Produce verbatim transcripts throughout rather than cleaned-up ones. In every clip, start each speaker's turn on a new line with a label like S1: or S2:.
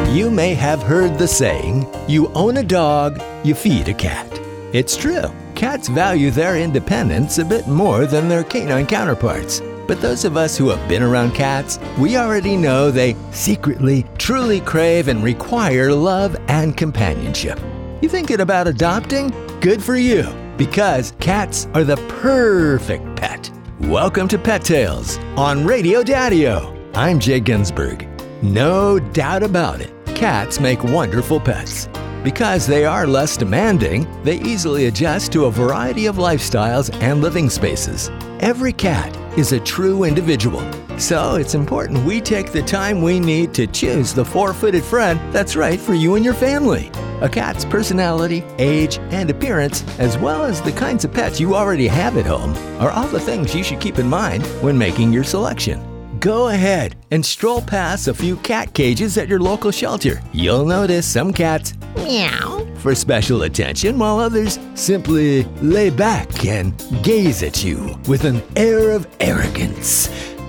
S1: You may have heard the saying, you own a dog, you feed a cat. It's true. Cats value their independence a bit more than their canine counterparts. But those of us who have been around cats, we already know they secretly, truly crave and require love and companionship. You thinking about adopting? Good for you, because cats are the perfect pet. Welcome to Pet Tales on Radio Daddy-O. I'm Jay Ginsberg. No doubt about it, cats make wonderful pets. Because they are less demanding, they easily adjust to a variety of lifestyles and living spaces. Every cat is a true individual, so it's important we take the time we need to choose the four-footed friend that's right for you and your family. A cat's personality, age, and appearance, as well as the kinds of pets you already have at home, are all the things you should keep in mind when making your selection. Go ahead and stroll past a few cat cages at your local shelter. You'll notice some cats meow for special attention, while others simply lay back and gaze at you with an air of arrogance.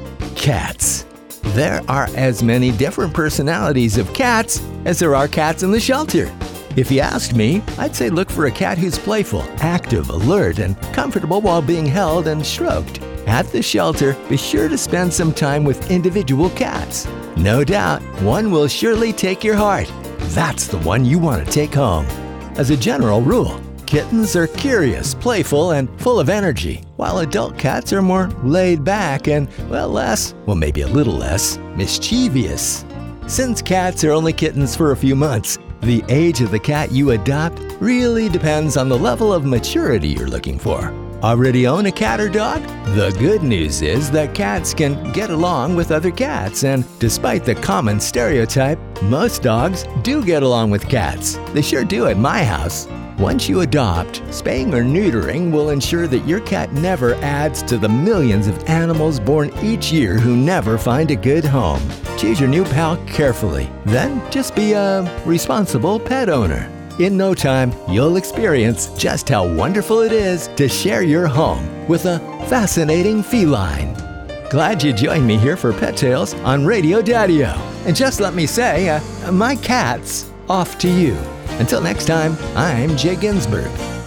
S1: Cats. There are as many different personalities of cats as there are cats in the shelter. If you asked me, I'd say look for a cat who's playful, active, alert, and comfortable while being held and stroked. At the shelter, be sure to spend some time with individual cats. No doubt, one will surely take your heart. That's the one you want to take home. As a general rule, kittens are curious, playful, and full of energy, while adult cats are more laid back and, well, less, well, maybe a little less, mischievous. Since cats are only kittens for a few months, the age of the cat you adopt really depends on the level of maturity you're looking for. Already own a cat or dog? The good news is that cats can get along with other cats, and despite the common stereotype, most dogs do get along with cats. They sure do at my house. Once you adopt, spaying or neutering will ensure that your cat never adds to the millions of animals born each year who never find a good home. Choose your new pal carefully, then just be a responsible pet owner. In no time, you'll experience just how wonderful it is to share your home with a fascinating feline. Glad you joined me here for Pet Tales on Radio Daddy-O. And just let me say, uh, my cat's off to you. Until next time, I'm Jay Ginsberg.